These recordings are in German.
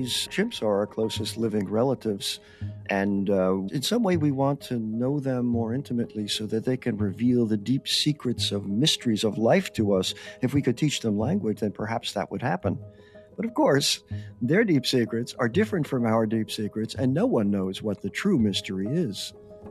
these chimps are our closest living relatives. And in some way we want to know them more intimately so that they can reveal the deep secrets of mysteries of life to us. If we could teach them language, then perhaps that would happen. But of course, their deep secrets are different from our deep secrets, and no one knows what the true mystery is.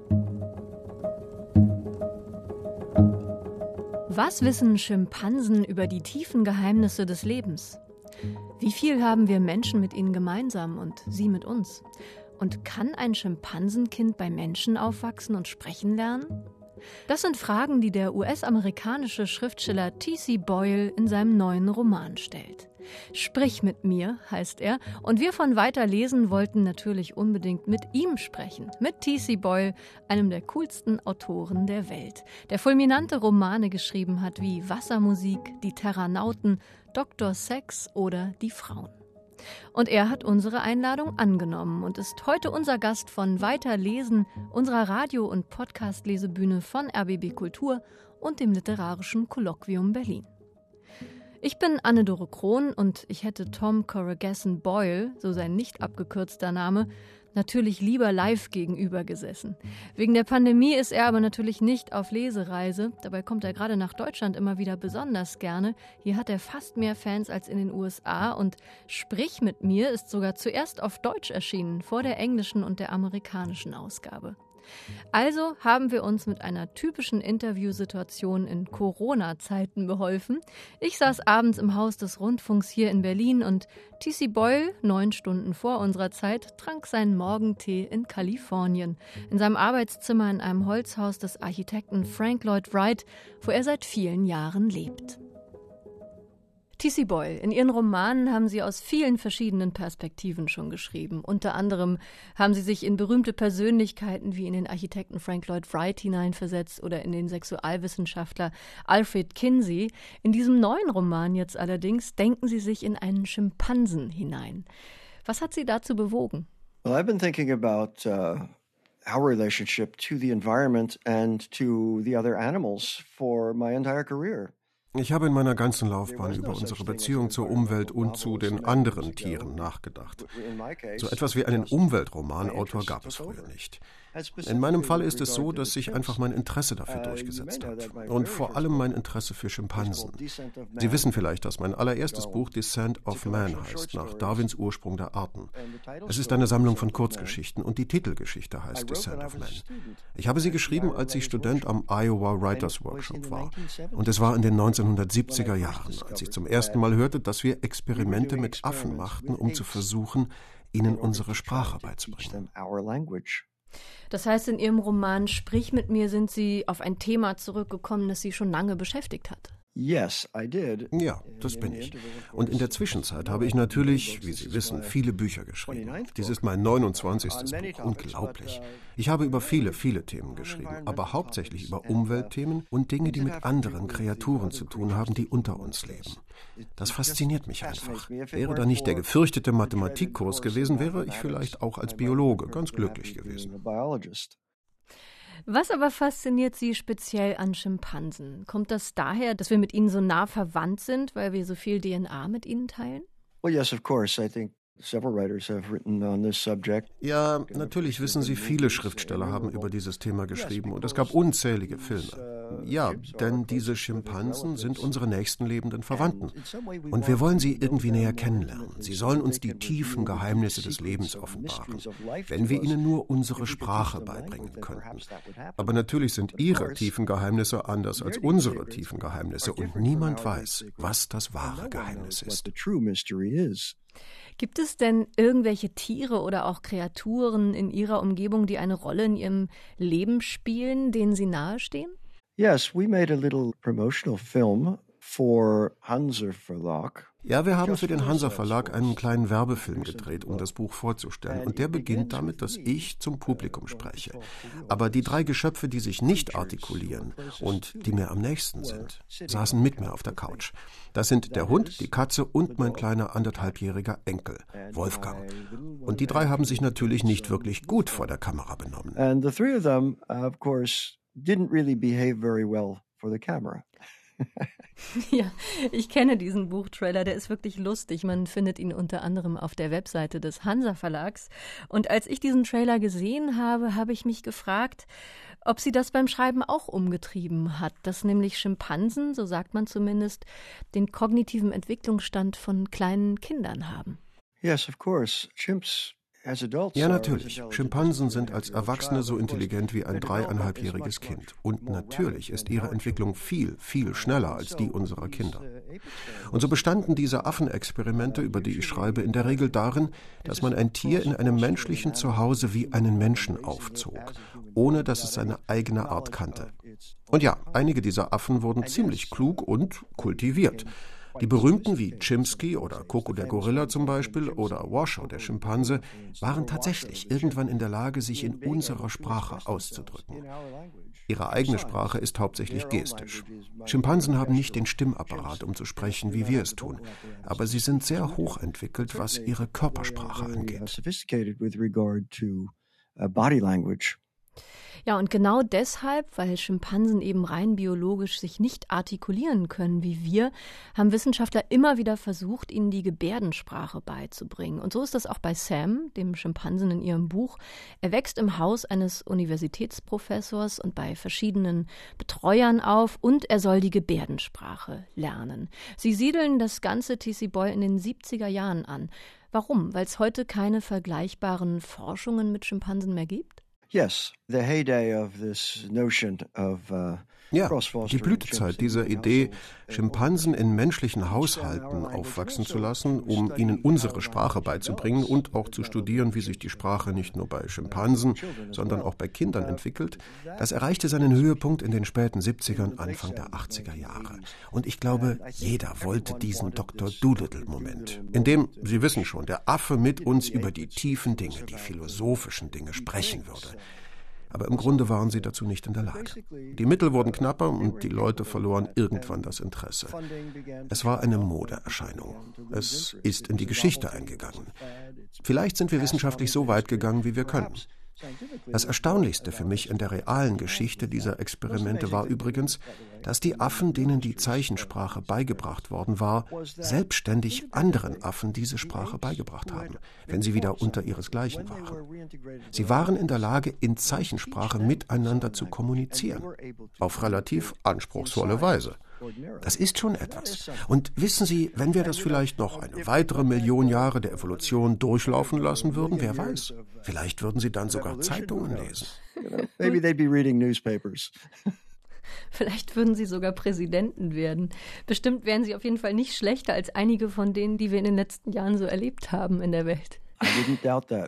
Was wissen Schimpansen über die tiefen Geheimnisse des Lebens? Wie viel haben wir Menschen mit ihnen gemeinsam und sie mit uns? Und kann ein Schimpansenkind bei Menschen aufwachsen und sprechen lernen? Das sind Fragen, die der US-amerikanische Schriftsteller T.C. Boyle in seinem neuen Roman stellt. Sprich mit mir, heißt er, und wir von Weiterlesen wollten natürlich unbedingt mit ihm sprechen, mit T.C. Boyle, einem der coolsten Autoren der Welt, der fulminante Romane geschrieben hat wie Wassermusik, Die Terranauten, Dr. Sex oder Die Frauen. Und er hat unsere Einladung angenommen und ist heute unser Gast von Weiterlesen, unserer Radio- und Podcast-Lesebühne von RBB Kultur und dem Literarischen Kolloquium Berlin. Ich bin Anne-Dore Krohn und ich hätte Tom Corrigasson Boyle, so sein nicht abgekürzter Name, natürlich lieber live gegenüber gesessen. Wegen der Pandemie ist er aber natürlich nicht auf Lesereise. Dabei kommt er gerade nach Deutschland immer wieder besonders gerne. Hier hat er fast mehr Fans als in den USA und Sprich mit mir ist sogar zuerst auf Deutsch erschienen, vor der englischen und der amerikanischen Ausgabe. Also haben wir uns mit einer typischen Interviewsituation in Corona-Zeiten beholfen. Ich saß abends im Haus des Rundfunks hier in Berlin und T.C. Boyle, 9 Stunden vor unserer Zeit, trank seinen Morgentee in Kalifornien, in seinem Arbeitszimmer in einem Holzhaus des Architekten Frank Lloyd Wright, wo er seit vielen Jahren lebt. T.C. Boyle, in Ihren Romanen haben Sie aus vielen verschiedenen Perspektiven schon geschrieben. Unter anderem haben Sie sich in berühmte Persönlichkeiten wie in den Architekten Frank Lloyd Wright hineinversetzt oder in den Sexualwissenschaftler Alfred Kinsey. In diesem neuen Roman jetzt allerdings denken Sie sich in einen Schimpansen hinein. Was hat Sie dazu bewogen? Well, I've been thinking about our relationship to the environment and to the other animals for my entire career. Ich habe in meiner ganzen Laufbahn über unsere Beziehung zur Umwelt und zu den anderen Tieren nachgedacht. So etwas wie einen Umweltromanautor gab es früher nicht. In meinem Fall ist es so, dass sich einfach mein Interesse dafür durchgesetzt hat. Und vor allem mein Interesse für Schimpansen. Sie wissen vielleicht, dass mein allererstes Buch Descent of Man heißt, nach Darwins Ursprung der Arten. Es ist eine Sammlung von Kurzgeschichten und die Titelgeschichte heißt Descent of Man. Ich habe sie geschrieben, als ich Student am Iowa Writers Workshop war. Und es war in den 1970er Jahren, als ich zum ersten Mal hörte, dass wir Experimente mit Affen machten, um zu versuchen, ihnen unsere Sprache beizubringen. Das heißt, in Ihrem Roman Sprich mit mir sind Sie auf ein Thema zurückgekommen, das Sie schon lange beschäftigt hat. Yes, I did. Ja, das bin ich. Und in der Zwischenzeit habe ich natürlich, wie Sie wissen, viele Bücher geschrieben. Dies ist mein 29. Buch. Unglaublich. Ich habe über viele, viele Themen geschrieben, aber hauptsächlich über Umweltthemen und Dinge, die mit anderen Kreaturen zu tun haben, die unter uns leben. Das fasziniert mich einfach. Wäre da nicht der gefürchtete Mathematikkurs gewesen, wäre ich vielleicht auch als Biologe ganz glücklich gewesen. Was aber fasziniert Sie speziell an Schimpansen? Kommt das daher, dass wir mit ihnen so nah verwandt sind, weil wir so viel DNA mit ihnen teilen? Well, yes, of course. I think several writers have written on this subject. Ja, natürlich wissen Sie, viele Schriftsteller haben über dieses Thema geschrieben und es gab unzählige Filme. Ja, denn diese Schimpansen sind unsere nächsten lebenden Verwandten. Und wir wollen sie irgendwie näher kennenlernen. Sie sollen uns die tiefen Geheimnisse des Lebens offenbaren, wenn wir ihnen nur unsere Sprache beibringen könnten. Aber natürlich sind ihre tiefen Geheimnisse anders als unsere tiefen Geheimnisse und niemand weiß, was das wahre Geheimnis ist. Gibt es denn irgendwelche Tiere oder auch Kreaturen in Ihrer Umgebung, die eine Rolle in Ihrem Leben spielen, denen Sie nahestehen? Yes, we made a little promotional film for Hansa Verlag. Ja, wir haben für den Hansa Verlag einen kleinen Werbefilm gedreht, um das Buch vorzustellen. Und der beginnt damit, dass ich zum Publikum spreche. Aber die 3 Geschöpfe, die sich nicht artikulieren und die mir am nächsten sind, saßen mit mir auf der Couch. Das sind der Hund, die Katze und mein kleiner 1,5-jähriger Enkel, Wolfgang. Und die 3 haben sich natürlich nicht wirklich gut vor der Kamera benommen. And the 3 of them, of course, didn't really behave very well for the camera. Ja, ich kenne diesen Buchtrailer, der ist wirklich lustig. Man findet ihn unter anderem auf der Webseite des Hansa Verlags. Und als ich diesen Trailer gesehen habe, habe ich mich gefragt, ob sie das beim Schreiben auch umgetrieben hat, dass nämlich Schimpansen, so sagt man zumindest, den kognitiven Entwicklungsstand von kleinen Kindern haben. Yes, of course. Chimps. Ja, natürlich. Schimpansen sind als Erwachsene so intelligent wie ein 3,5-jähriges Kind. Und natürlich ist ihre Entwicklung viel, viel schneller als die unserer Kinder. Und so bestanden diese Affenexperimente, über die ich schreibe, in der Regel darin, dass man ein Tier in einem menschlichen Zuhause wie einen Menschen aufzog, ohne dass es seine eigene Art kannte. Und ja, einige dieser Affen wurden ziemlich klug und kultiviert. Die berühmten wie Chimsky oder Koko der Gorilla zum Beispiel oder Washoe der Schimpanse waren tatsächlich irgendwann in der Lage, sich in unserer Sprache auszudrücken. Ihre eigene Sprache ist hauptsächlich gestisch. Schimpansen haben nicht den Stimmapparat, um zu sprechen, wie wir es tun, aber sie sind sehr hochentwickelt, was ihre Körpersprache angeht. Ja, und genau deshalb, weil Schimpansen eben rein biologisch sich nicht artikulieren können wie wir, haben Wissenschaftler immer wieder versucht, ihnen die Gebärdensprache beizubringen. Und so ist das auch bei Sam, dem Schimpansen in ihrem Buch. Er wächst im Haus eines Universitätsprofessors und bei verschiedenen Betreuern auf und er soll die Gebärdensprache lernen. Sie siedeln das ganze TC Boy in den 70er Jahren an. Warum? Weil es heute keine vergleichbaren Forschungen mit Schimpansen mehr gibt? Yes, the heyday of this notion of Ja, die Blütezeit dieser Idee, Schimpansen in menschlichen Haushalten aufwachsen zu lassen, um ihnen unsere Sprache beizubringen und auch zu studieren, wie sich die Sprache nicht nur bei Schimpansen, sondern auch bei Kindern entwickelt, das erreichte seinen Höhepunkt in den späten 70ern, Anfang der 80er Jahre. Und ich glaube, jeder wollte diesen Dr. Dolittle-Moment, in dem, Sie wissen schon, der Affe mit uns über die tiefen Dinge, die philosophischen Dinge sprechen würde. Aber im Grunde waren sie dazu nicht in der Lage. Die Mittel wurden knapper und die Leute verloren irgendwann das Interesse. Es war eine Modeerscheinung. Es ist in die Geschichte eingegangen. Vielleicht sind wir wissenschaftlich so weit gegangen, wie wir können. Das Erstaunlichste für mich in der realen Geschichte dieser Experimente war übrigens, dass die Affen, denen die Zeichensprache beigebracht worden war, selbstständig anderen Affen diese Sprache beigebracht haben, wenn sie wieder unter ihresgleichen waren. Sie waren in der Lage, in Zeichensprache miteinander zu kommunizieren, auf relativ anspruchsvolle Weise. Das ist schon etwas. Und wissen Sie, wenn wir das vielleicht noch eine weitere Million Jahre der Evolution durchlaufen lassen würden, wer weiß, vielleicht würden Sie dann sogar Zeitungen lesen. Maybe they'd be reading newspapers. Vielleicht würden sie sogar Präsidenten werden. Bestimmt wären sie auf jeden Fall nicht schlechter als einige von denen, die wir in den letzten Jahren so erlebt haben in der Welt. I wouldn't doubt that.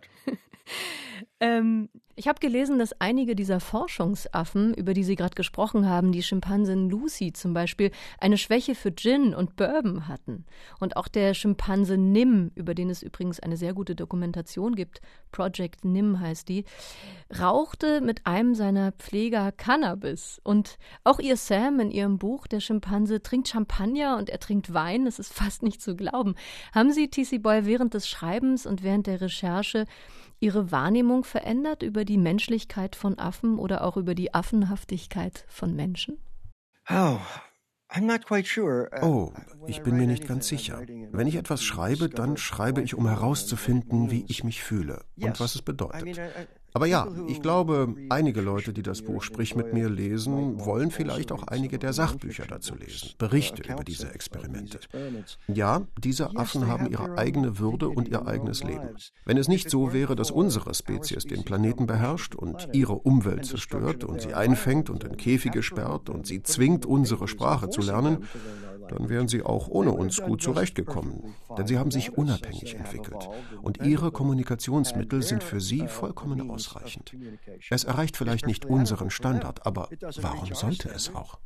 Ich habe gelesen, dass einige dieser Forschungsaffen, über die Sie gerade gesprochen haben, die Schimpansin Lucy zum Beispiel, eine Schwäche für Gin und Bourbon hatten. Und auch der Schimpanse Nim, über den es übrigens eine sehr gute Dokumentation gibt, Project Nim heißt die, rauchte mit einem seiner Pfleger Cannabis. Und auch ihr Sam in ihrem Buch, der Schimpanse, trinkt Champagner und er trinkt Wein. Das ist fast nicht zu glauben. Haben Sie, TC Boyle, während des Schreibens und während der Recherche Ihre Wahrnehmung verändert über die Menschlichkeit von Affen oder auch über die Affenhaftigkeit von Menschen? Oh, I'm not quite sure. Oh, ich bin mir nicht ganz sicher. Wenn ich etwas schreibe, dann schreibe ich, um herauszufinden, wie ich mich fühle und was es bedeutet. Aber ja, ich glaube, einige Leute, die das Buch Sprich mit mir lesen, wollen vielleicht auch einige der Sachbücher dazu lesen, Berichte über diese Experimente. Ja, diese Affen haben ihre eigene Würde und ihr eigenes Leben. Wenn es nicht so wäre, dass unsere Spezies den Planeten beherrscht und ihre Umwelt zerstört und sie einfängt und in Käfige sperrt und sie zwingt, unsere Sprache zu lernen, dann wären sie auch ohne uns gut zurechtgekommen. Denn sie haben sich unabhängig entwickelt. Und ihre Kommunikationsmittel sind für sie vollkommen ausreichend. Es erreicht vielleicht nicht unseren Standard, aber warum sollte es auch?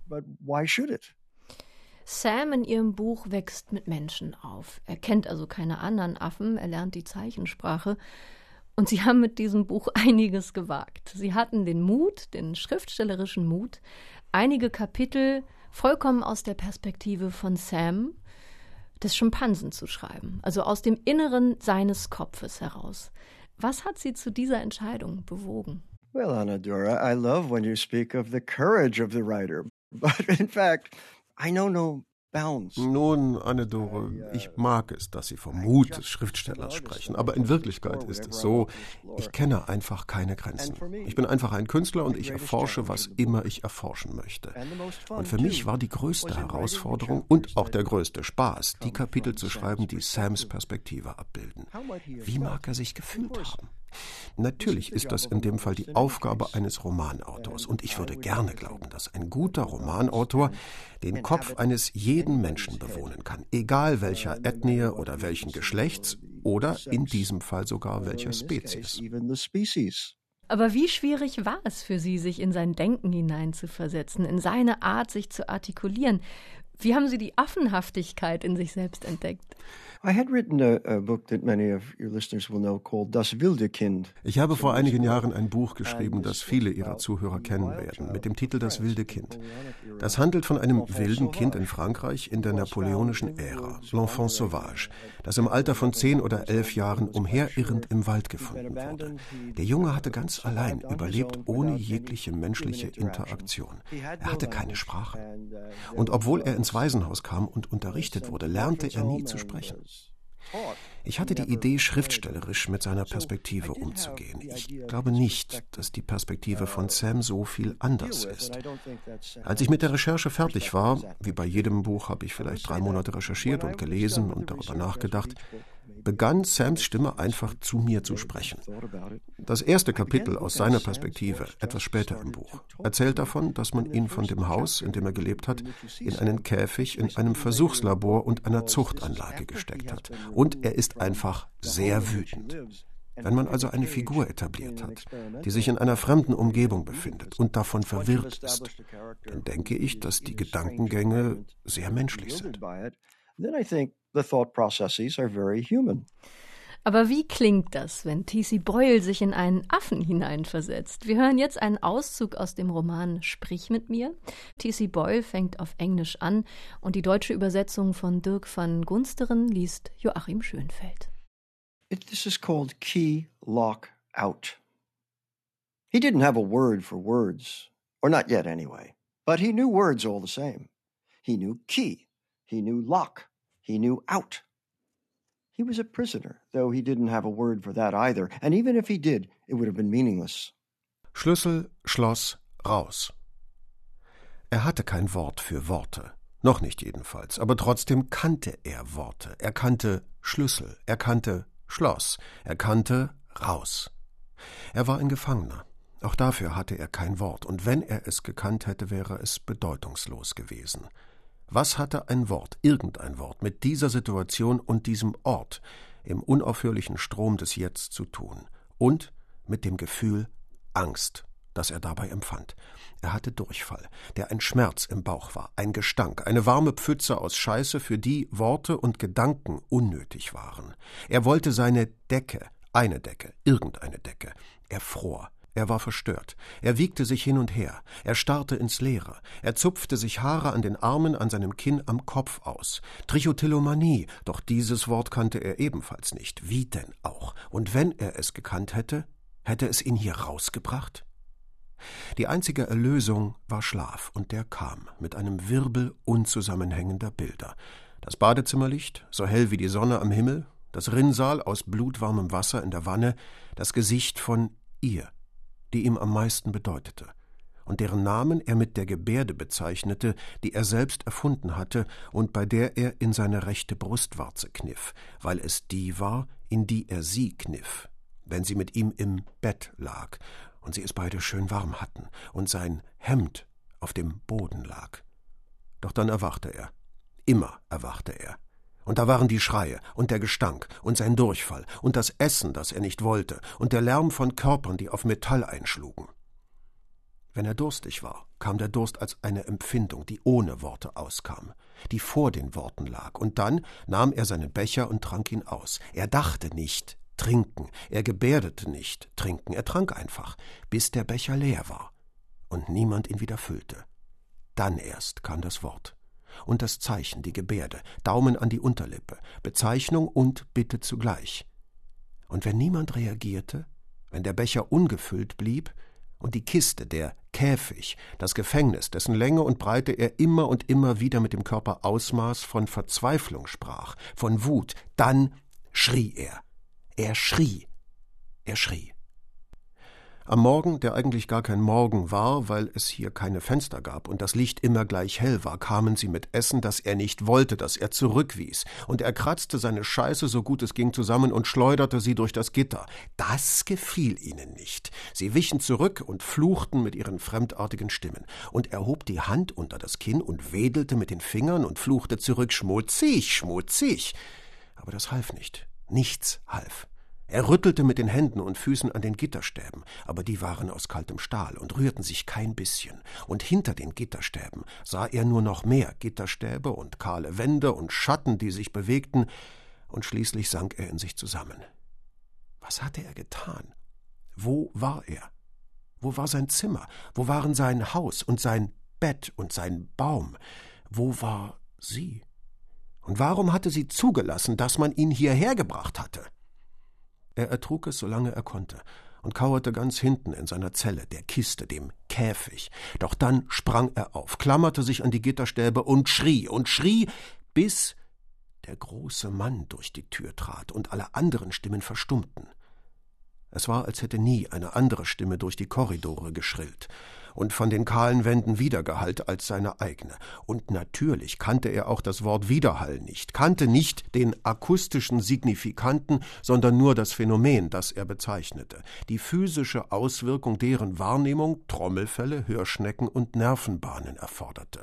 Sam in ihrem Buch wächst mit Menschen auf. Er kennt also keine anderen Affen, er lernt die Zeichensprache. Und sie haben mit diesem Buch einiges gewagt. Sie hatten den Mut, den schriftstellerischen Mut, einige Kapitel vollkommen aus der Perspektive von Sam, des Schimpansen, zu schreiben. Also aus dem Inneren seines Kopfes heraus. Was hat Sie zu dieser Entscheidung bewogen? Well, Anadora, I love when you speak of the courage of the writer. But in fact, I know no bounds. Nun, Anne-Dore, ich mag es, dass Sie vom Mut des Schriftstellers sprechen, aber in Wirklichkeit ist es so, ich kenne einfach keine Grenzen. Ich bin einfach ein Künstler und ich erforsche, was immer ich erforschen möchte. Und für mich war die größte Herausforderung und auch der größte Spaß, die Kapitel zu schreiben, die Sams Perspektive abbilden. Wie mag er sich gefühlt haben? Natürlich ist das in dem Fall die Aufgabe eines Romanautors und ich würde gerne glauben, dass ein guter Romanautor den Kopf eines jeden Menschen bewohnen kann, egal welcher Ethnie oder welchen Geschlechts oder in diesem Fall sogar welcher Spezies. Aber wie schwierig war es für Sie, sich in sein Denken hineinzuversetzen, in seine Art, sich zu artikulieren? Wie haben Sie die Affenhaftigkeit in sich selbst entdeckt? I had written a book that many of your listeners will know called Das wilde Kind. Ich habe vor einigen Jahren ein Buch geschrieben, das viele Ihrer Zuhörer kennen werden, mit dem Titel Das wilde Kind. Das handelt von einem wilden Kind in Frankreich in der napoleonischen Ära, l'enfant sauvage, das im Alter von 10 oder 11 Jahren umherirrend im Wald gefunden wurde. Der Junge hatte ganz allein überlebt, ohne jegliche menschliche Interaktion. Er hatte keine Sprache. Und obwohl er ins Waisenhaus kam und unterrichtet wurde, lernte er nie zu sprechen. Ich hatte die Idee, schriftstellerisch mit seiner Perspektive umzugehen. Ich glaube nicht, dass die Perspektive von Sam so viel anders ist. Als ich mit der Recherche fertig war, wie bei jedem Buch habe ich vielleicht 3 Monate recherchiert und gelesen und darüber nachgedacht, begann Sams Stimme einfach zu mir zu sprechen. Das erste Kapitel aus seiner Perspektive, etwas später im Buch, erzählt davon, dass man ihn von dem Haus, in dem er gelebt hat, in einen Käfig, in einem Versuchslabor und einer Zuchtanlage gesteckt hat. Und er ist einfach sehr wütend. Wenn man also eine Figur etabliert hat, die sich in einer fremden Umgebung befindet und davon verwirrt ist, dann denke ich, dass die Gedankengänge sehr menschlich sind. The thought processes are very human. Aber wie klingt das, wenn T.C. Boyle sich in einen Affen hineinversetzt? Wir hören jetzt einen Auszug aus dem Roman Sprich mit mir. T.C. Boyle fängt auf Englisch an und die deutsche Übersetzung von Dirk van Gunsteren liest Joachim Schönfeld. This is called key, lock, out. He didn't have a word for words, or not yet anyway, but he knew words all the same. He knew key, he knew lock. He knew out. He was a prisoner, though he didn't have a word for that either. And even if he did, it would have been meaningless. Schlüssel, Schloss, raus. Er hatte kein Wort für Worte. Noch nicht jedenfalls. Aber trotzdem kannte er Worte. Er kannte Schlüssel. Er kannte Schloss. Er kannte raus. Er war ein Gefangener. Auch dafür hatte er kein Wort. Und wenn er es gekannt hätte, wäre es bedeutungslos gewesen. Was hatte ein Wort, irgendein Wort, mit dieser Situation und diesem Ort im unaufhörlichen Strom des Jetzt zu tun? Und mit dem Gefühl Angst, das er dabei empfand. Er hatte Durchfall, der ein Schmerz im Bauch war, ein Gestank, eine warme Pfütze aus Scheiße, für die Worte und Gedanken unnötig waren. Er wollte seine Decke, eine Decke, irgendeine Decke. Er fror. Er war verstört. Er wiegte sich hin und her. Er starrte ins Leere. Er zupfte sich Haare an den Armen, an seinem Kinn, am Kopf aus. Trichotillomanie, doch dieses Wort kannte er ebenfalls nicht. Wie denn auch? Und wenn er es gekannt hätte, hätte es ihn hier rausgebracht? Die einzige Erlösung war Schlaf, und der kam mit einem Wirbel unzusammenhängender Bilder. Das Badezimmerlicht, so hell wie die Sonne am Himmel, das Rinnsal aus blutwarmem Wasser in der Wanne, das Gesicht von ihr, die ihm am meisten bedeutete und deren Namen er mit der Gebärde bezeichnete, die er selbst erfunden hatte und bei der er in seine rechte Brustwarze kniff, weil es die war, in die er sie kniff, wenn sie mit ihm im Bett lag und sie es beide schön warm hatten und sein Hemd auf dem Boden lag. Doch dann erwachte er. Immer erwachte er. Und da waren die Schreie und der Gestank und sein Durchfall und das Essen, das er nicht wollte, und der Lärm von Körpern, die auf Metall einschlugen. Wenn er durstig war, kam der Durst als eine Empfindung, die ohne Worte auskam, die vor den Worten lag, und dann nahm er seinen Becher und trank ihn aus. Er dachte nicht, trinken, er gebärdete nicht, trinken, er trank einfach, bis der Becher leer war und niemand ihn wieder füllte. Dann erst kam das Wort. Und das Zeichen, die Gebärde, Daumen an die Unterlippe, Bezeichnung und Bitte zugleich. Und wenn niemand reagierte, wenn der Becher ungefüllt blieb Und die Kiste, der Käfig, das Gefängnis, dessen Länge und Breite er immer und immer wieder mit dem Körperausmaß von Verzweiflung sprach, von Wut, dann schrie er. Er schrie. Er schrie. Am Morgen, der eigentlich gar kein Morgen war, weil es hier keine Fenster gab und das Licht immer gleich hell war, kamen sie mit Essen, das er nicht wollte, das er zurückwies. Und er kratzte seine Scheiße, so gut es ging, zusammen und schleuderte sie durch das Gitter. Das gefiel ihnen nicht. Sie wichen zurück und fluchten mit ihren fremdartigen Stimmen. Und er hob die Hand unter das Kinn und wedelte mit den Fingern und fluchte zurück, schmutzig, schmutzig. Aber das half nicht. Nichts half. Er rüttelte mit den Händen und Füßen an den Gitterstäben, aber die waren aus kaltem Stahl und rührten sich kein bisschen. Und hinter den Gitterstäben sah er nur noch mehr Gitterstäbe und kahle Wände und Schatten, die sich bewegten, und schließlich sank er in sich zusammen. Was hatte er getan? Wo war er? Wo war sein Zimmer? Wo waren sein Haus und sein Bett und sein Baum? Wo war sie? Und warum hatte sie zugelassen, dass man ihn hierher gebracht hatte? Er ertrug es, solange er konnte, und kauerte ganz hinten in seiner Zelle, der Kiste, dem Käfig. Doch dann sprang er auf, klammerte sich an die Gitterstäbe und schrie, bis der große Mann durch die Tür trat und alle anderen Stimmen verstummten. Es war, als hätte nie eine andere Stimme durch die Korridore geschrillt und von den kahlen Wänden widergehallt als seine eigene. Und natürlich kannte er auch das Wort Widerhall nicht, kannte nicht den akustischen Signifikanten, sondern nur das Phänomen, das er bezeichnete, die physische Auswirkung, deren Wahrnehmung Trommelfelle, Hörschnecken und Nervenbahnen erforderte.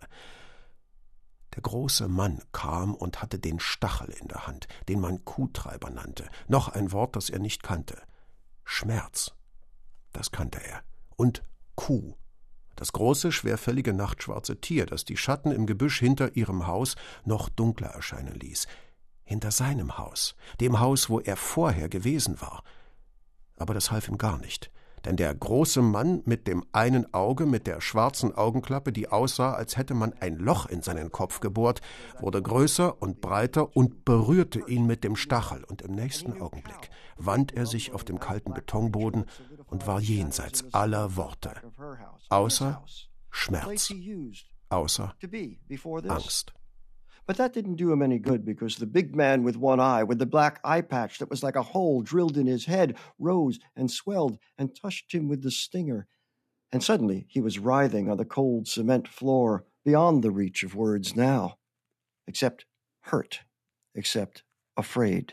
Der große Mann kam und hatte den Stachel in der Hand, den man Kuhtreiber nannte, noch ein Wort, das er nicht kannte. Schmerz, das kannte er, und Kuh, das große, schwerfällige, nachtschwarze Tier, das die Schatten im Gebüsch hinter ihrem Haus noch dunkler erscheinen ließ. Hinter seinem Haus, dem Haus, wo er vorher gewesen war. Aber das half ihm gar nicht, denn der große Mann mit dem einen Auge, mit der schwarzen Augenklappe, die aussah, als hätte man ein Loch in seinen Kopf gebohrt, wurde größer und breiter und berührte ihn mit dem Stachel, und im nächsten Augenblick wand er sich auf dem kalten Betonboden und war jenseits aller Worte, außer Schmerz, außer Angst. But that didn't do him any good, because the big man with one eye, with the black eye patch that was like a hole drilled in his head, rose and swelled and touched him with the stinger. And suddenly he was writhing on the cold cement floor, beyond the reach of words now, except hurt, except afraid.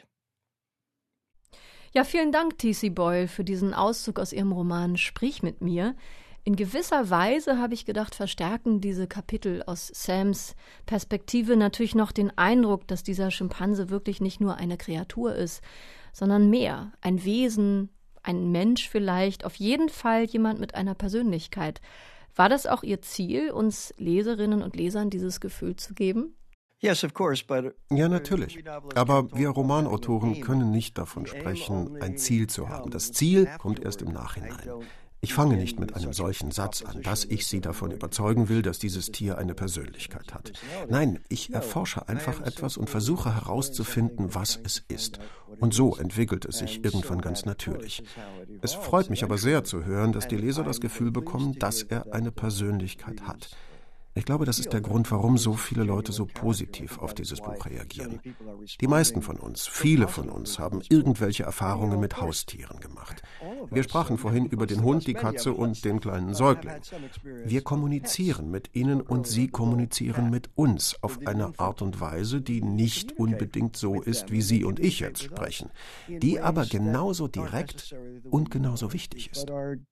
Ja, vielen Dank, T.C. Boyle, für diesen Auszug aus Ihrem Roman Sprich mit mir. In gewisser Weise, habe ich gedacht, verstärken diese Kapitel aus Sams Perspektive natürlich noch den Eindruck, dass dieser Schimpanse wirklich nicht nur eine Kreatur ist, sondern mehr, ein Wesen, ein Mensch vielleicht, auf jeden Fall jemand mit einer Persönlichkeit. War das auch Ihr Ziel, uns Leserinnen und Lesern dieses Gefühl zu geben? Ja, natürlich. Aber wir Romanautoren können nicht davon sprechen, ein Ziel zu haben. Das Ziel kommt erst im Nachhinein. Ich fange nicht mit einem solchen Satz an, dass ich Sie davon überzeugen will, dass dieses Tier eine Persönlichkeit hat. Nein, ich erforsche einfach etwas und versuche herauszufinden, was es ist. Und so entwickelt es sich irgendwann ganz natürlich. Es freut mich aber sehr zu hören, dass die Leser das Gefühl bekommen, dass er eine Persönlichkeit hat. Ich glaube, das ist der Grund, warum so viele Leute so positiv auf dieses Buch reagieren. Die meisten von uns, viele von uns, haben irgendwelche Erfahrungen mit Haustieren gemacht. Wir sprachen vorhin über den Hund, die Katze und den kleinen Säugling. Wir kommunizieren mit ihnen und sie kommunizieren mit uns auf eine Art und Weise, die nicht unbedingt so ist, wie Sie und ich jetzt sprechen, die aber genauso direkt und genauso wichtig ist.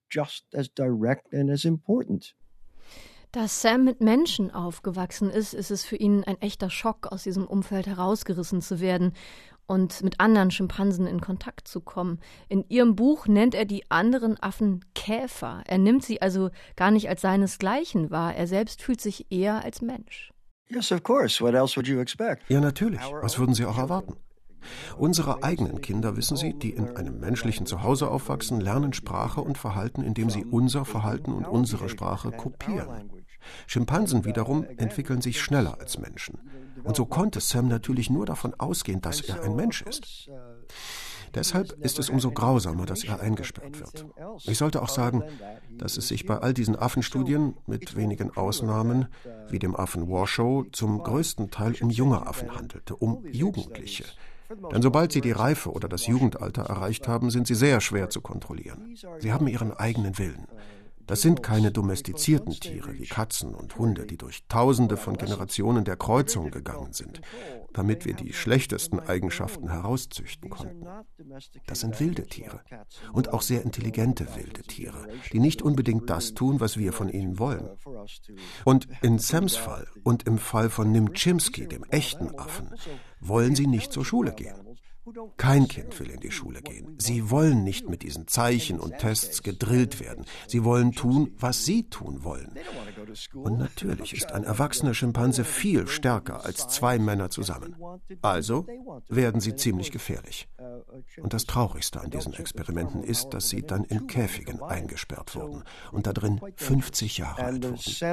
Da Sam mit Menschen aufgewachsen ist, ist es für ihn ein echter Schock, aus diesem Umfeld herausgerissen zu werden und mit anderen Schimpansen in Kontakt zu kommen. In Ihrem Buch nennt er die anderen Affen Käfer. Er nimmt sie also gar nicht als seinesgleichen wahr. Er selbst fühlt sich eher als Mensch. Yes, of course. What else would you expect? Ja, natürlich. Was würden Sie auch erwarten? Unsere eigenen Kinder, wissen Sie, die in einem menschlichen Zuhause aufwachsen, lernen Sprache und Verhalten, indem sie unser Verhalten und unsere Sprache kopieren. Schimpansen wiederum entwickeln sich schneller als Menschen. Und so konnte Sam natürlich nur davon ausgehen, dass er ein Mensch ist. Deshalb ist es umso grausamer, dass er eingesperrt wird. Ich sollte auch sagen, dass es sich bei all diesen Affenstudien, mit wenigen Ausnahmen, wie dem Affen Washoe, zum größten Teil um junge Affen handelte, um Jugendliche. Denn sobald sie die Reife oder das Jugendalter erreicht haben, sind sie sehr schwer zu kontrollieren. Sie haben ihren eigenen Willen. Das sind keine domestizierten Tiere wie Katzen und Hunde, die durch Tausende von Generationen der Kreuzung gegangen sind, damit wir die schlechtesten Eigenschaften herauszüchten konnten. Das sind wilde Tiere und auch sehr intelligente wilde Tiere, die nicht unbedingt das tun, was wir von ihnen wollen. Und in Sams Fall und im Fall von Nim Chimpsky, dem echten Affen, wollen sie nicht zur Schule gehen. Kein Kind will in die Schule gehen. Sie wollen nicht mit diesen Zeichen und Tests gedrillt werden. Sie wollen tun, was sie tun wollen. Und natürlich ist ein erwachsener Schimpanse viel stärker als zwei Männer zusammen. Also werden sie ziemlich gefährlich. Und das Traurigste an diesen Experimenten ist, dass sie dann in Käfigen eingesperrt wurden und da drin 50 Jahre alt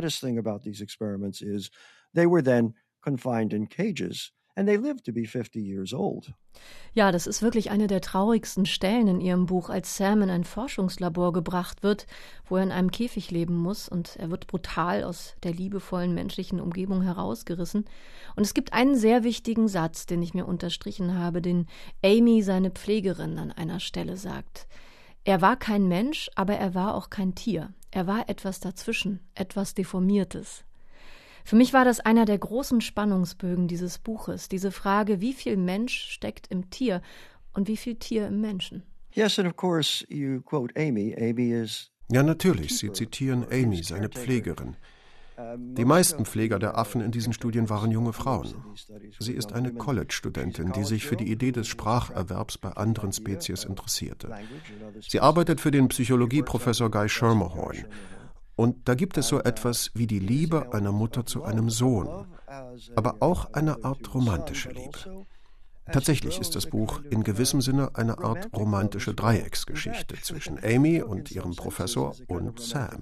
wurden. And they lived to be 50 years old. Ja, das ist wirklich eine der traurigsten Stellen in Ihrem Buch, als Sam in ein Forschungslabor gebracht wird, wo er in einem Käfig leben muss und er wird brutal aus der liebevollen menschlichen Umgebung herausgerissen. Und es gibt einen sehr wichtigen Satz, den ich mir unterstrichen habe, den Amy, seine Pflegerin, an einer Stelle sagt. Er war kein Mensch, aber er war auch kein Tier. Er war etwas dazwischen, etwas Deformiertes. Für mich war das einer der großen Spannungsbögen dieses Buches, diese Frage, wie viel Mensch steckt im Tier und wie viel Tier im Menschen. Yes, and of course you quote Amy. Amy is... Ja, natürlich, Sie zitieren Amy, seine Pflegerin. Die meisten Pfleger der Affen in diesen Studien waren junge Frauen. Sie ist eine College-Studentin, die sich für die Idee des Spracherwerbs bei anderen Spezies interessierte. Sie arbeitet für den Psychologieprofessor Guy Schermerhorn. Und da gibt es so etwas wie die Liebe einer Mutter zu einem Sohn, aber auch eine Art romantische Liebe. Tatsächlich ist das Buch in gewissem Sinne eine Art romantische Dreiecksgeschichte zwischen Amy und ihrem Professor und Sam.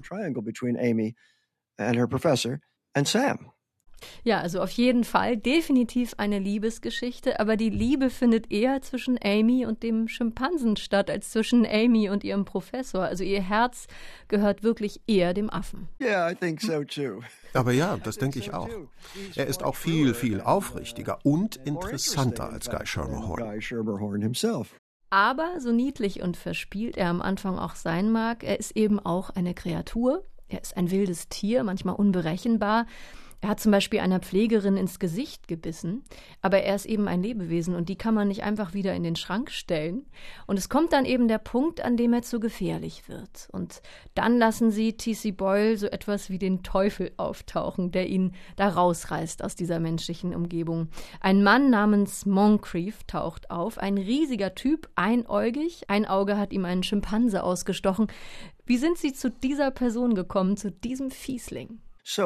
Ja, also auf jeden Fall definitiv eine Liebesgeschichte, aber die Liebe findet eher zwischen Amy und dem Schimpansen statt, als zwischen Amy und ihrem Professor. Also ihr Herz gehört wirklich eher dem Affen. Yeah, I think so too. Aber ja, das denke ich auch. Er ist auch viel, viel aufrichtiger und interessanter als Guy Schermerhorn. Aber so niedlich und verspielt er am Anfang auch sein mag, er ist eben auch eine Kreatur. Er ist ein wildes Tier, manchmal unberechenbar. Er hat zum Beispiel einer Pflegerin ins Gesicht gebissen, aber er ist eben ein Lebewesen und die kann man nicht einfach wieder in den Schrank stellen. Und es kommt dann eben der Punkt, an dem er zu gefährlich wird. Und dann lassen sie T.C. Boyle so etwas wie den Teufel auftauchen, der ihn da rausreißt aus dieser menschlichen Umgebung. Ein Mann namens Moncrief taucht auf, ein riesiger Typ, einäugig. Ein Auge hat ihm einen Schimpanse ausgestochen. Wie sind Sie zu dieser Person gekommen, zu diesem Fiesling?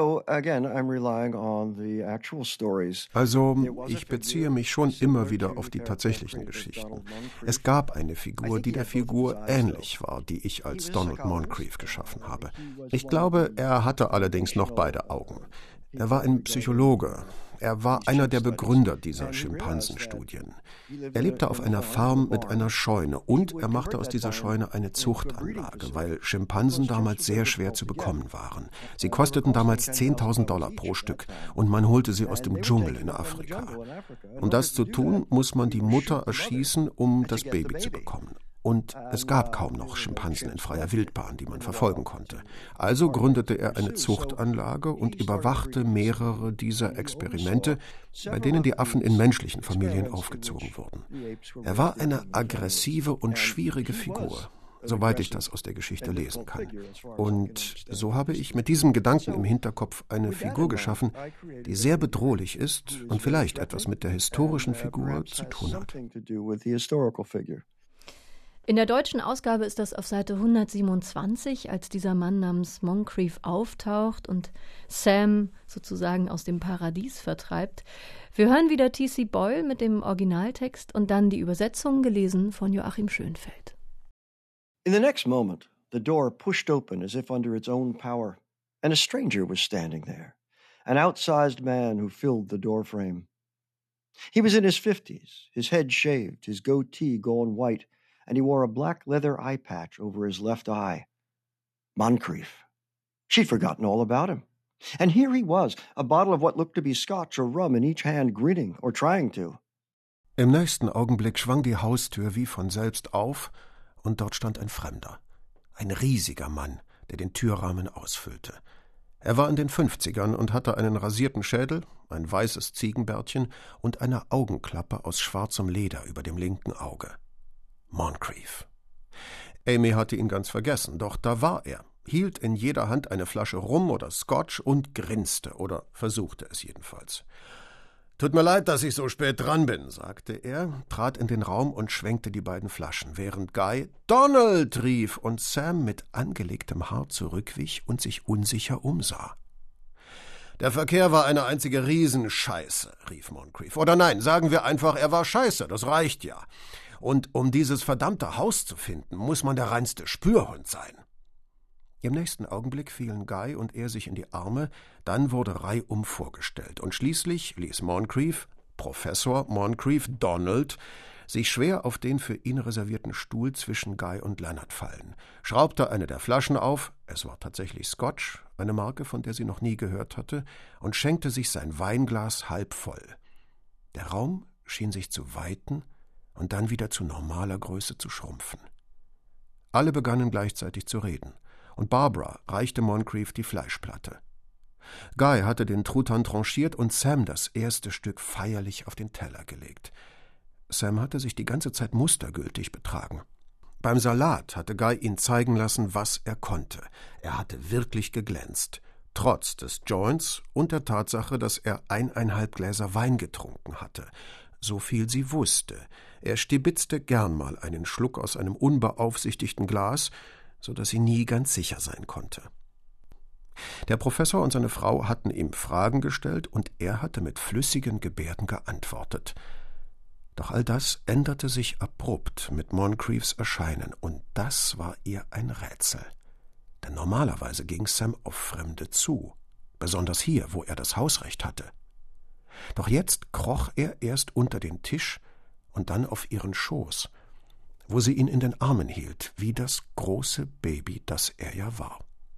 Also, ich beziehe mich schon immer wieder auf die tatsächlichen Geschichten. Es gab eine Figur, die der Figur ähnlich war, die ich als Donald Moncrief geschaffen habe. Ich glaube, er hatte allerdings noch beide Augen. Er war ein Psychologe. Er war einer der Begründer dieser Schimpansenstudien. Er lebte auf einer Farm mit einer Scheune und er machte aus dieser Scheune eine Zuchtanlage, weil Schimpansen damals sehr schwer zu bekommen waren. Sie kosteten damals $10.000 pro Stück und man holte sie aus dem Dschungel in Afrika. Um das zu tun, muss man die Mutter erschießen, um das Baby zu bekommen. Und es gab kaum noch Schimpansen in freier Wildbahn, die man verfolgen konnte. Also gründete er eine Zuchtanlage und überwachte mehrere dieser Experimente, bei denen die Affen in menschlichen Familien aufgezogen wurden. Er war eine aggressive und schwierige Figur, soweit ich das aus der Geschichte lesen kann. Und so habe ich mit diesem Gedanken im Hinterkopf eine Figur geschaffen, die sehr bedrohlich ist und vielleicht etwas mit der historischen Figur zu tun hat. In der deutschen Ausgabe ist das auf Seite 127, als dieser Mann namens Moncrief auftaucht und Sam sozusagen aus dem Paradies vertreibt. Wir hören wieder T.C. Boyle mit dem Originaltext und dann die Übersetzung, gelesen von Joachim Schönfeld. In the next moment, the door pushed open as if under its own power, and a stranger was standing there, an outsized man who filled the doorframe. He was in his 50s, his head shaved, his goatee gone white, and he wore a black leather eye patch over his left eye. Moncrief. She'd forgotten all about him. And here he was, a bottle of what looked to be scotch or rum in each hand, grinning or trying to. Im nächsten Augenblick schwang die Haustür wie von selbst auf, und dort stand ein Fremder. Ein riesiger Mann, der den Türrahmen ausfüllte. Er war in den 50ern und hatte einen rasierten Schädel, ein weißes Ziegenbärtchen und eine Augenklappe aus schwarzem Leder über dem linken Auge. Moncrief. Amy hatte ihn ganz vergessen, doch da war er, hielt in jeder Hand eine Flasche Rum oder Scotch und grinste, oder versuchte es jedenfalls. »Tut mir leid, dass ich so spät dran bin«, sagte er, trat in den Raum und schwenkte die beiden Flaschen, während Guy »Donald«, rief und Sam mit angelegtem Haar zurückwich und sich unsicher umsah. »Der Verkehr war eine einzige Riesenscheiße«, rief Moncrief. »Oder nein, sagen wir einfach, er war scheiße, das reicht ja. Und um dieses verdammte Haus zu finden, muss man der reinste Spürhund sein.« Im nächsten Augenblick fielen Guy und er sich in die Arme, dann wurde reihum vorgestellt und schließlich ließ Moncrief, Professor Moncrief Donald, sich schwer auf den für ihn reservierten Stuhl zwischen Guy und Leonard fallen, schraubte eine der Flaschen auf, es war tatsächlich Scotch, eine Marke, von der sie noch nie gehört hatte, und schenkte sich sein Weinglas halb voll. Der Raum schien sich zu weiten und dann wieder zu normaler Größe zu schrumpfen. Alle begannen gleichzeitig zu reden, und Barbara reichte Moncrief die Fleischplatte. Guy hatte den Truthahn tranchiert und Sam das erste Stück feierlich auf den Teller gelegt. Sam hatte sich die ganze Zeit mustergültig betragen. Beim Salat hatte Guy ihn zeigen lassen, was er konnte. Er hatte wirklich geglänzt, trotz des Joints und der Tatsache, dass er 1,5 Gläser Wein getrunken hatte. So viel sie wusste. Er stibitzte gern mal einen Schluck aus einem unbeaufsichtigten Glas, so dass sie nie ganz sicher sein konnte. Der Professor und seine Frau hatten ihm Fragen gestellt, und er hatte mit flüssigen Gebärden geantwortet. Doch all das änderte sich abrupt mit Moncriefs Erscheinen, und das war ihr ein Rätsel. Denn normalerweise ging Sam auf Fremde zu, besonders hier, wo er das Hausrecht hatte. Doch jetzt kroch er erst unter den Tisch und dann auf ihren Schoß, wo sie ihn in den Armen hielt, wie das große Baby, das er ja war.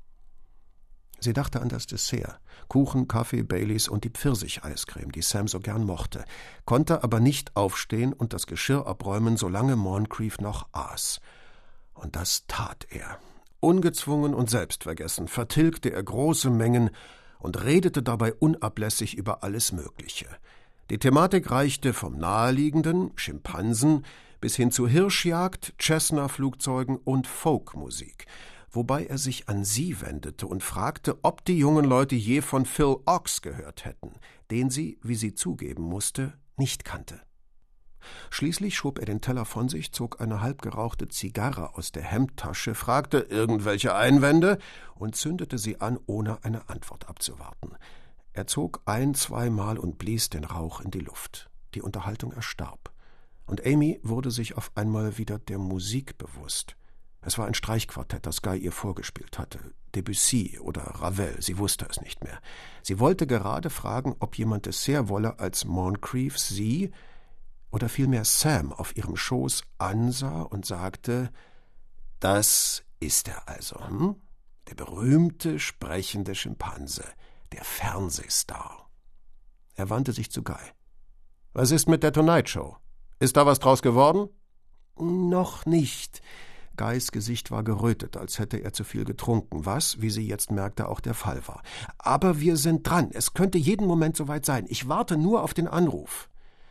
Sie dachte an das Dessert, Kuchen, Kaffee, Baileys und die Pfirsicheiscreme, die Sam so gern mochte, konnte aber nicht aufstehen und das Geschirr abräumen, solange Moncrief noch aß. Und das tat er. Ungezwungen und selbstvergessen vertilgte er große Mengen und redete dabei unablässig über alles Mögliche. Die Thematik reichte vom Naheliegenden, Schimpansen, bis hin zu Hirschjagd, Cessna-Flugzeugen und Folkmusik, wobei er sich an sie wendete und fragte, ob die jungen Leute je von Phil Ochs gehört hätten, den sie, wie sie zugeben musste, nicht kannte. Schließlich schob er den Teller von sich, zog eine halbgerauchte Zigarre aus der Hemdtasche, fragte irgendwelche Einwände und zündete sie an, ohne eine Antwort abzuwarten. Er zog 1-2 Mal und blies den Rauch in die Luft. Die Unterhaltung erstarb. Und Amy wurde sich auf einmal wieder der Musik bewusst. Es war ein Streichquartett, das Guy ihr vorgespielt hatte. Debussy oder Ravel, sie wusste es nicht mehr. Sie wollte gerade fragen, ob jemand Dessert wolle, als Moncrief sie, oder vielmehr Sam, auf ihrem Schoß ansah und sagte, »Das ist er also, Der berühmte, sprechende Schimpanse, der Fernsehstar.« Er wandte sich zu Guy. »Was ist mit der Tonight Show? Ist da was draus geworden?« »Noch nicht.« Guys Gesicht war gerötet, als hätte er zu viel getrunken, was, wie sie jetzt merkte, auch der Fall war. »Aber wir sind dran. Es könnte jeden Moment soweit sein. Ich warte nur auf den Anruf.«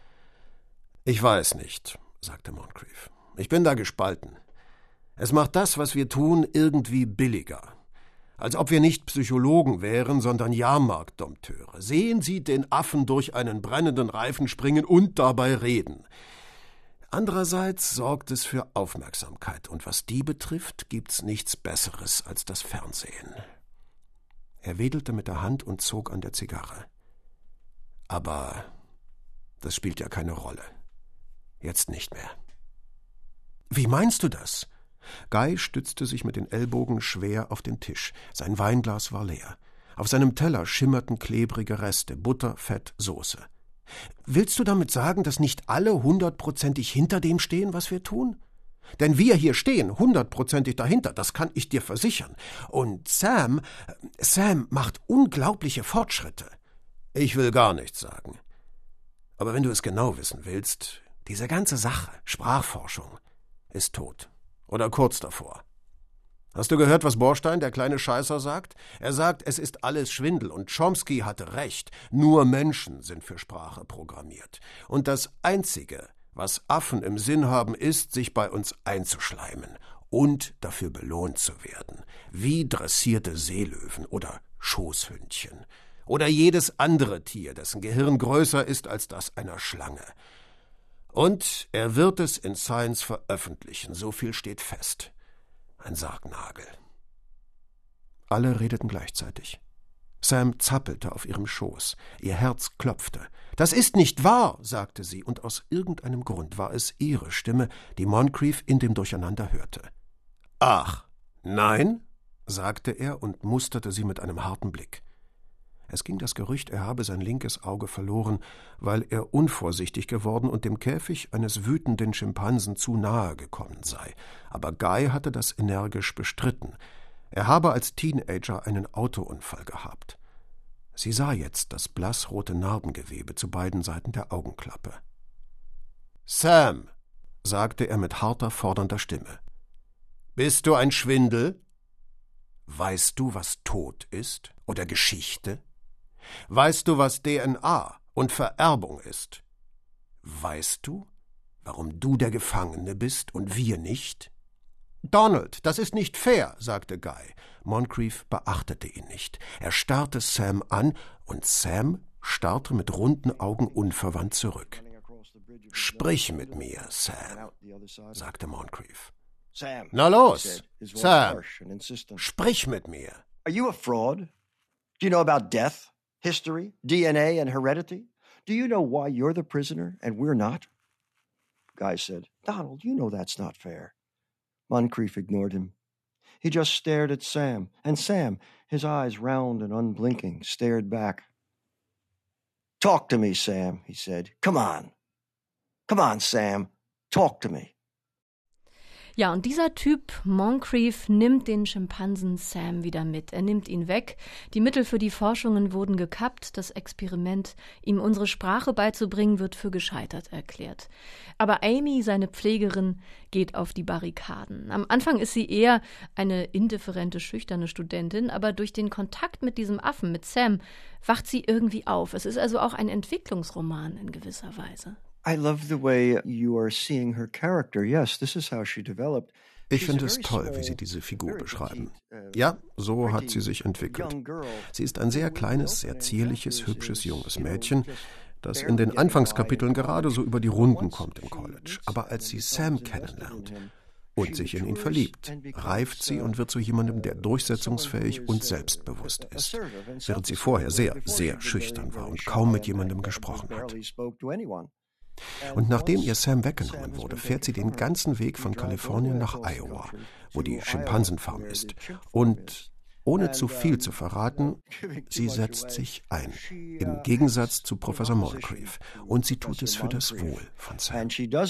»Ich weiß nicht«, sagte Moncrief. »Ich bin da gespalten. Es macht das, was wir tun, irgendwie billiger. Als ob wir nicht Psychologen wären, sondern Jahrmarktdompteure. Sehen Sie den Affen durch einen brennenden Reifen springen und dabei reden. Andererseits sorgt es für Aufmerksamkeit, und was die betrifft, gibt's nichts Besseres als das Fernsehen.« Er wedelte mit der Hand und zog an der Zigarre. »Aber das spielt ja keine Rolle. Jetzt nicht mehr.« »Wie meinst du das?« Guy stützte sich mit den Ellbogen schwer auf den Tisch. Sein Weinglas war leer. Auf seinem Teller schimmerten klebrige Reste, Butter, Fett, Soße. Willst du damit sagen, dass nicht alle 100%ig hinter dem stehen, was wir tun? Denn wir hier stehen 100%ig dahinter, das kann ich dir versichern. Und Sam macht unglaubliche Fortschritte. Ich will gar nichts sagen. Aber wenn du es genau wissen willst, diese ganze Sache, Sprachforschung, ist tot. Oder kurz davor. Hast du gehört, was Borstein, der kleine Scheißer, sagt? Er sagt, es ist alles Schwindel und Chomsky hatte recht. Nur Menschen sind für Sprache programmiert. Und das Einzige, was Affen im Sinn haben, ist, sich bei uns einzuschleimen und dafür belohnt zu werden. Wie dressierte Seelöwen oder Schoßhündchen. Oder jedes andere Tier, dessen Gehirn größer ist als das einer Schlange. Und er wird es in Science veröffentlichen, so viel steht fest. Ein Sargnagel. Alle redeten gleichzeitig. Sam zappelte auf ihrem Schoß. Ihr Herz klopfte. »Das ist nicht wahr«, sagte sie, und aus irgendeinem Grund war es ihre Stimme, die Moncrief in dem Durcheinander hörte. »Ach, nein?«, sagte er und musterte sie mit einem harten Blick. Es ging das Gerücht, er habe sein linkes Auge verloren, weil er unvorsichtig geworden und dem Käfig eines wütenden Schimpansen zu nahe gekommen sei. Aber Guy hatte das energisch bestritten. Er habe als Teenager einen Autounfall gehabt. Sie sah jetzt das blassrote Narbengewebe zu beiden Seiten der Augenklappe. »Sam«, sagte er mit harter, fordernder Stimme, »bist du ein Schwindel? Weißt du, was Tod ist oder Geschichte? Weißt du, was DNA und Vererbung ist? Weißt du, warum du der Gefangene bist und wir nicht?« »Donald, das ist nicht fair«, sagte Guy. Moncrief beachtete ihn nicht. Er starrte Sam an, und Sam starrte mit runden Augen unverwandt zurück. »Sprich mit mir, Sam«, sagte Moncrief. »Na los, Sam, sprich mit mir.« Are you a fraud? Do you know about death, history, DNA and heredity? Do you know why you're the prisoner and we're not? Guy said, Donald, you know that's not fair. Moncrief ignored him. He just stared at Sam, and Sam, his eyes round and unblinking, stared back. Talk to me, Sam, he said. Come on. Come on, Sam. Talk to me. Ja, und dieser Typ, Moncrief, nimmt den Schimpansen Sam wieder mit. Er nimmt ihn weg. Die Mittel für die Forschungen wurden gekappt. Das Experiment, ihm unsere Sprache beizubringen, wird für gescheitert erklärt. Aber Amy, seine Pflegerin, geht auf die Barrikaden. Am Anfang ist sie eher eine indifferente, schüchterne Studentin, aber durch den Kontakt mit diesem Affen, mit Sam, wacht sie irgendwie auf. Es ist also auch ein Entwicklungsroman in gewisser Weise. I love the way you are seeing her character. Yes, this is how she developed. Ich finde es toll, wie Sie diese Figur beschreiben. Ja, so hat sie sich entwickelt. Sie ist ein sehr kleines, sehr zierliches, hübsches, junges Mädchen, das in den Anfangskapiteln gerade so über die Runden kommt im College. Aber als sie Sam kennenlernt und sich in ihn verliebt, reift sie und wird zu jemandem, der durchsetzungsfähig und selbstbewusst ist, während sie vorher sehr, sehr schüchtern war und kaum mit jemandem gesprochen hat. Und nachdem ihr Sam weggenommen wurde, fährt sie den ganzen Weg von Kalifornien nach Iowa, wo die Schimpansenfarm ist. Und ohne zu viel zu verraten, sie setzt sich ein, im Gegensatz zu Professor Moncrief. Und sie tut es für das Wohl von Sam.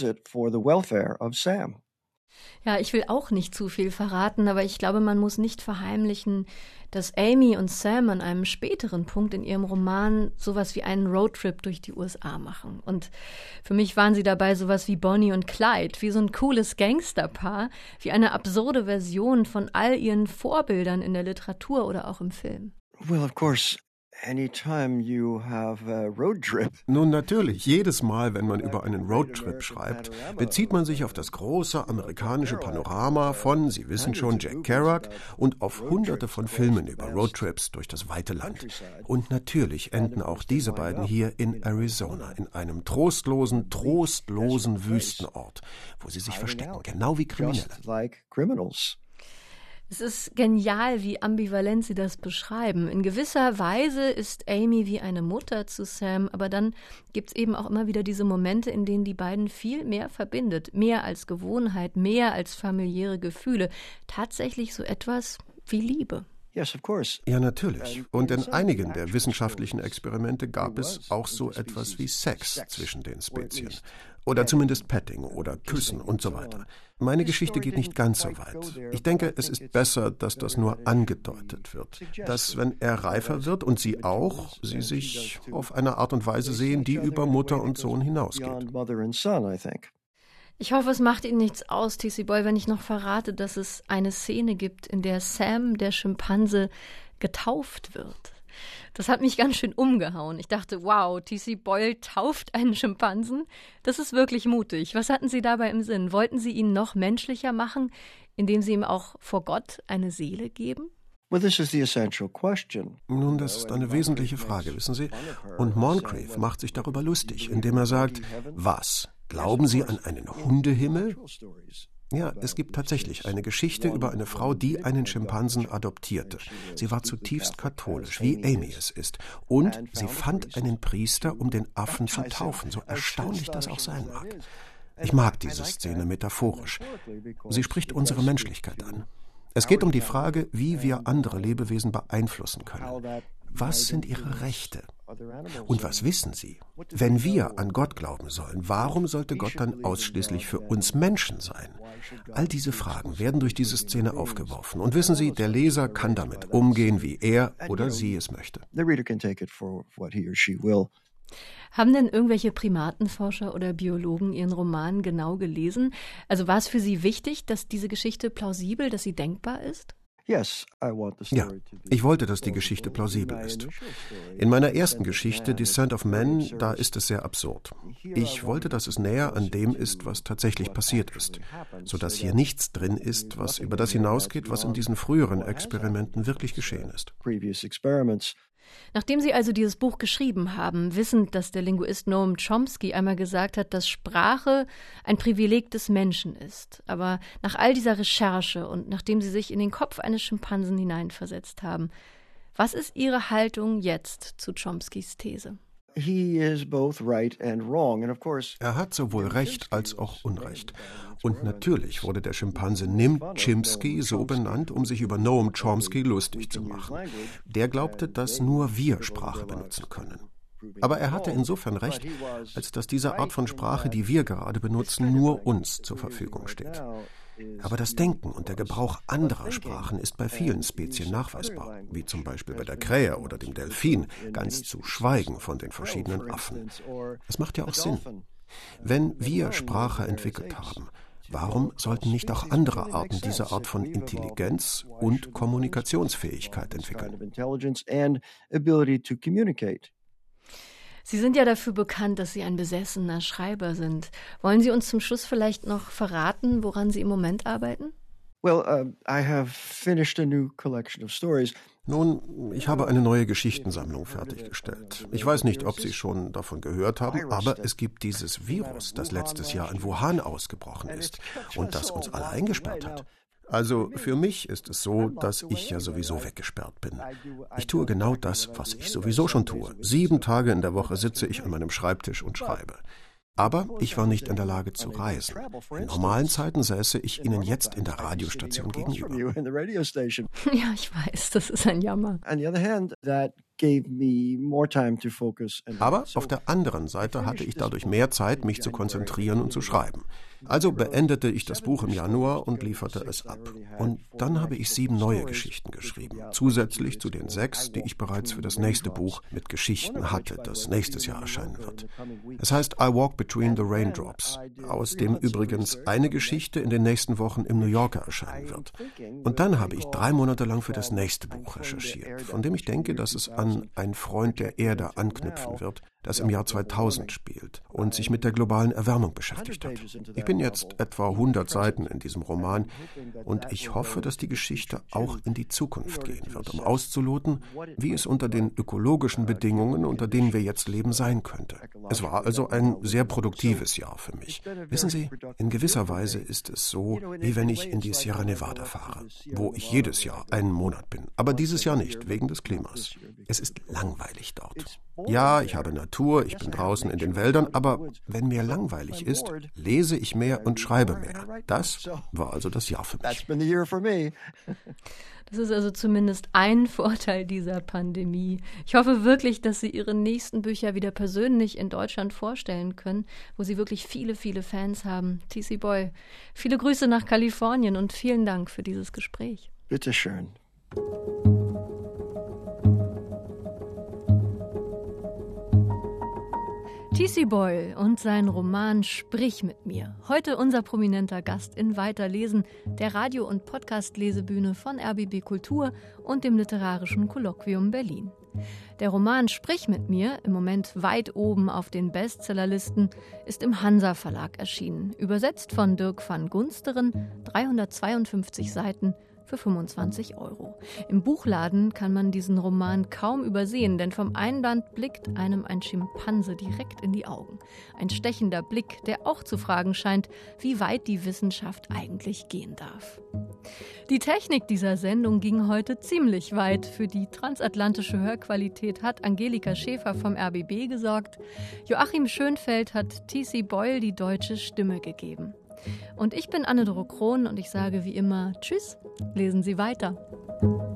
Ja, ich will auch nicht zu viel verraten, aber ich glaube, man muss nicht verheimlichen, dass Amy und Sam an einem späteren Punkt in ihrem Roman sowas wie einen Roadtrip durch die USA machen. Und für mich waren sie dabei sowas wie Bonnie und Clyde, wie so ein cooles Gangsterpaar, wie eine absurde Version von all ihren Vorbildern in der Literatur oder auch im Film. Well, of course. Anytime you have a road trip. Nun natürlich, jedes Mal, wenn man über einen Roadtrip schreibt, bezieht man sich auf das große amerikanische Panorama von, Sie wissen schon, Jack Kerouac und auf hunderte von Filmen über Roadtrips durch das weite Land. Und natürlich enden auch diese beiden hier in Arizona, in einem trostlosen Wüstenort, wo sie sich verstecken, genau wie Kriminelle. Es ist genial, wie ambivalent sie das beschreiben. In gewisser Weise ist Amy wie eine Mutter zu Sam, aber dann gibt es eben auch immer wieder diese Momente, in denen die beiden viel mehr verbindet. Mehr als Gewohnheit, mehr als familiäre Gefühle. Tatsächlich so etwas wie Liebe. Ja, natürlich. Und in einigen der wissenschaftlichen Experimente gab es auch so etwas wie Sex zwischen den Spezien. Oder zumindest Petting oder Küssen und so weiter. Meine Geschichte geht nicht ganz so weit. Ich denke, es ist besser, dass das nur angedeutet wird. Dass, wenn er reifer wird und sie auch, sie sich auf eine Art und Weise sehen, die über Mutter und Sohn hinausgeht. Ich hoffe, es macht Ihnen nichts aus, T.C. Boyle, wenn ich noch verrate, dass es eine Szene gibt, in der Sam, der Schimpanse, getauft wird. Das hat mich ganz schön umgehauen. Ich dachte, wow, T.C. Boyle tauft einen Schimpansen? Das ist wirklich mutig. Was hatten Sie dabei im Sinn? Wollten Sie ihn noch menschlicher machen, indem Sie ihm auch vor Gott eine Seele geben? Nun, das ist eine wesentliche Frage, wissen Sie. Und Moncrief macht sich darüber lustig, indem er sagt, was? Glauben Sie an einen Hundehimmel? Ja, es gibt tatsächlich eine Geschichte über eine Frau, die einen Schimpansen adoptierte. Sie war zutiefst katholisch, wie Amy es ist. Und sie fand einen Priester, um den Affen zu taufen, so erstaunlich das auch sein mag. Ich mag diese Szene metaphorisch. Sie spricht unsere Menschlichkeit an. Es geht um die Frage, wie wir andere Lebewesen beeinflussen können. Was sind ihre Rechte? Und was wissen sie? Wenn wir an Gott glauben sollen, warum sollte Gott dann ausschließlich für uns Menschen sein? All diese Fragen werden durch diese Szene aufgeworfen. Und wissen Sie, der Leser kann damit umgehen, wie er oder sie es möchte. Haben denn irgendwelche Primatenforscher oder Biologen Ihren Roman genau gelesen? Also war es für Sie wichtig, dass diese Geschichte plausibel, dass sie denkbar ist? Ja, ich wollte, dass die Geschichte plausibel ist. In meiner ersten Geschichte, Descent of Man, da ist es sehr absurd. Ich wollte, dass es näher an dem ist, was tatsächlich passiert ist, sodass hier nichts drin ist, was über das hinausgeht, was in diesen früheren Experimenten wirklich geschehen ist. Nachdem Sie also dieses Buch geschrieben haben, wissend, dass der Linguist Noam Chomsky einmal gesagt hat, dass Sprache ein Privileg des Menschen ist. Aber nach all dieser Recherche und nachdem Sie sich in den Kopf eines Schimpansen hineinversetzt haben, was ist Ihre Haltung jetzt zu Chomskys These? Er hat sowohl Recht als auch Unrecht. Und natürlich wurde der Schimpanse Nim-Chimpsky so benannt, um sich über Noam Chomsky lustig zu machen. Der glaubte, dass nur wir Sprache benutzen können. Aber er hatte insofern recht, als dass diese Art von Sprache, die wir gerade benutzen, nur uns zur Verfügung steht. Aber das Denken und der Gebrauch anderer Sprachen ist bei vielen Spezien nachweisbar, wie zum Beispiel bei der Krähe oder dem Delfin, ganz zu schweigen von den verschiedenen Affen. Es macht ja auch Sinn. Wenn wir Sprache entwickelt haben, warum sollten nicht auch andere Arten diese Art von Intelligenz und Kommunikationsfähigkeit entwickeln? Sie sind ja dafür bekannt, dass Sie ein besessener Schreiber sind. Wollen Sie uns zum Schluss vielleicht noch verraten, woran Sie im Moment arbeiten? Nun, ich habe eine neue Geschichtensammlung fertiggestellt. Ich weiß nicht, ob Sie schon davon gehört haben, aber es gibt dieses Virus, das letztes Jahr in Wuhan ausgebrochen ist und das uns alle eingesperrt hat. Also für mich ist es so, dass ich ja sowieso weggesperrt bin. Ich tue genau das, was ich sowieso schon tue. 7 Tage in der Woche sitze ich an meinem Schreibtisch und schreibe. Aber ich war nicht in der Lage zu reisen. In normalen Zeiten säße ich Ihnen jetzt in der Radiostation gegenüber. Ja, ich weiß, das ist ein Jammer. Aber auf der anderen Seite hatte ich dadurch mehr Zeit, mich zu konzentrieren und zu schreiben. Also beendete ich das Buch im Januar und lieferte es ab. Und dann habe ich 7 neue Geschichten geschrieben, zusätzlich zu den 6, die ich bereits für das nächste Buch mit Geschichten hatte, das nächstes Jahr erscheinen wird. Es heißt I Walk Between the Raindrops, aus dem übrigens eine Geschichte in den nächsten Wochen im New Yorker erscheinen wird. Und dann habe ich 3 Monate lang für das nächste Buch recherchiert, von dem ich denke, dass es an Ein Freund der Erde anknüpfen wird, das im Jahr 2000 spielt und sich mit der globalen Erwärmung beschäftigt hat. Ich bin jetzt etwa 100 Seiten in diesem Roman und ich hoffe, dass die Geschichte auch in die Zukunft gehen wird, um auszuloten, wie es unter den ökologischen Bedingungen, unter denen wir jetzt leben, sein könnte. Es war also ein sehr produktives Jahr für mich. Wissen Sie, in gewisser Weise ist es so, wie wenn ich in die Sierra Nevada fahre, wo ich jedes Jahr einen Monat bin, aber dieses Jahr nicht, wegen des Klimas. Es ist langweilig dort. Ja, ich habe Natur, ich bin draußen in den Wäldern, aber wenn mir langweilig ist, lese ich mehr und schreibe mehr. Das war also das Jahr für mich. Das ist also zumindest ein Vorteil dieser Pandemie. Ich hoffe wirklich, dass Sie Ihre nächsten Bücher wieder persönlich in Deutschland vorstellen können, wo Sie wirklich viele, viele Fans haben. T.C. Boyle, viele Grüße nach Kalifornien und vielen Dank für dieses Gespräch. Bitte schön. T.C. Boyle und sein Roman Sprich mit mir. Heute unser prominenter Gast in Weiterlesen, der Radio- und Podcast-Lesebühne von RBB Kultur und dem Literarischen Kolloquium Berlin. Der Roman Sprich mit mir, im Moment weit oben auf den Bestsellerlisten, ist im Hansa Verlag erschienen. Übersetzt von Dirk van Gunsteren, 352 Seiten, für 25 €. Im Buchladen kann man diesen Roman kaum übersehen, denn vom Einband blickt einem ein Schimpanse direkt in die Augen. Ein stechender Blick, der auch zu fragen scheint, wie weit die Wissenschaft eigentlich gehen darf. Die Technik dieser Sendung ging heute ziemlich weit. Für die transatlantische Hörqualität hat Angelika Schäfer vom RBB gesorgt. Joachim Schönfeld hat T.C. Boyle die deutsche Stimme gegeben. Und ich bin Anne-Doro Krohn und ich sage wie immer Tschüss, lesen Sie weiter.